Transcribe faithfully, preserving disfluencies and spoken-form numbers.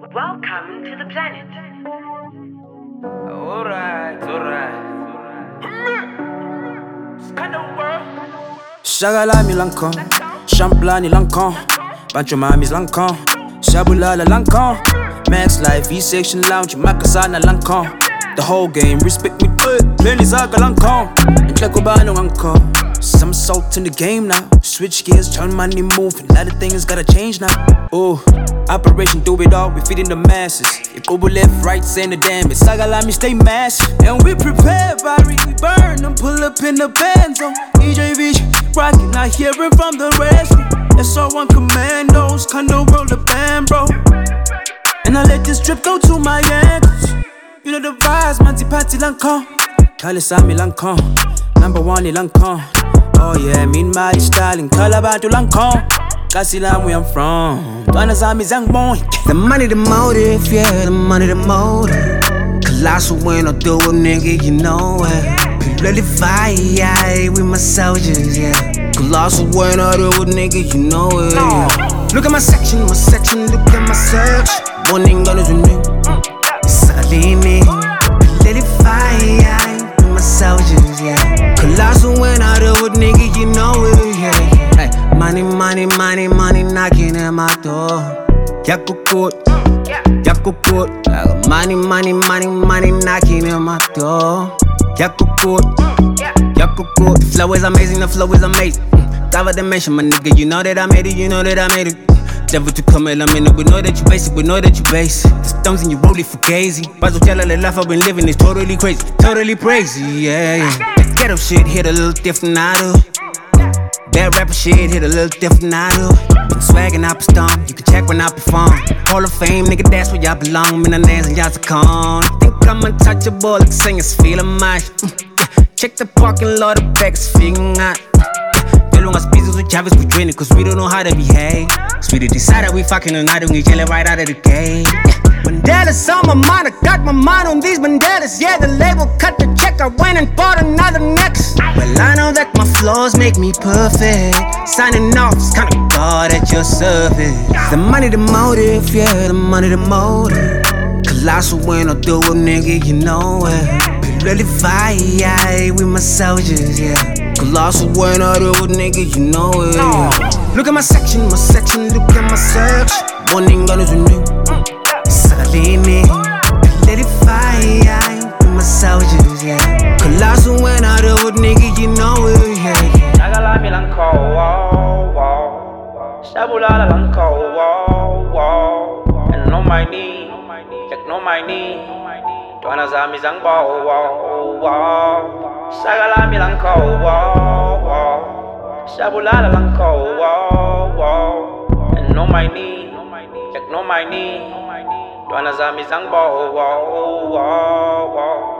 Welcome to the planet. Alright, alright. Shagalami lankon, Champlani lankon, Bancho mamis lankon, Shabulala lankon, Max Life, E-Section Lounge, Makasana lankon. The whole game, respect me good, Lenny Zaga lankon, and Klekobano lankon. Some salt in the game now. Switch gears, turn money moving. A lot of things gotta change now. Ooh, Operation do it all, we feeding the masses. If Uber left, right, send the damage. Sagalami stay massive. And we prepare, Barry, we burn them. Pull up in the band zone. E J V G, rockin', not hearing from the rescue. S R one commandos, condo roll the band, bro. And I let this drip go to my ankles. You know the vibes, Manti Patti Lancon. Kalisami Lancon, number one Lancon. Oh yeah, mean my styling, Kalabatu Lancon. Kasilam where I'm from. Tuanazami Zangmon. The money, the motive, yeah, the money, the motive. Colossal when I do a nigga, you know it. Really fire, yeah, with my soldiers, yeah. Colossal when I do a nigga, you know it. Yeah. Look at my section, my section, look at my section. One thing gonna do me. Salini. Really fire, yeah, with my soldiers, yeah. Colossal when I do a nigga, you know it, yeah. Money, money, money, money knocking at my door. Yakukut, Yakukut. I got money, money, money, money knocking at my door. Yakukut, Yakukut. The flow is amazing, the flow is amazing. Mm. Cover the mention, my nigga. You know that I made it, you know that I made it. Devil to come in, I'm in it. We know that you basic, we know that you basic. The stones and you roll it for gazy. Bazo tell her the life I've been living is totally crazy, totally crazy, yeah, yeah. That ghetto shit hit a little different, I do. That rapper shit hit a little different, I do. Been swaggin' up a storm, you can check when I perform. Hall of Fame, nigga, that's where y'all belong. Millionaires and y'all con. Think I'm untouchable, like singers feeling my mm, yeah. Check the parking lot, the back's figuring out. The longest pieces with Chavis, we drink it, cause we don't know how to behave. Sweetie decided we fucking tonight and we chillin' right out of the gate. Yeah. Banderas on my mind, I got my mind on these banderas. Yeah, the label cut the check, I went and bought another necklace. Well, I know that my flaws make me perfect. Signing off is kinda God at your service. The money, the motive, yeah, the money, the motive. Colossal when I do a nigga, you know it. Really fire, yeah, with my soldiers, yeah. Colossal when I do a nigga, you know it, yeah. Look at my section, my section, look at my section. One thing gonna do me. Salini, let it fire with my soldiers, yeah. Colossal when I do it, nigga, you know it, yeah. Shagalami lanko, wow, wow. Shabulala lanko, wow, wow. And no my knee, check no my knee. Tuanazami zangbo, wow, wow. Shagalami lanko, wow, wow. Shabulala lanko, wow, wow. And no my knee, check no my knee. Tuanazami zangbo, wow, wow, wow.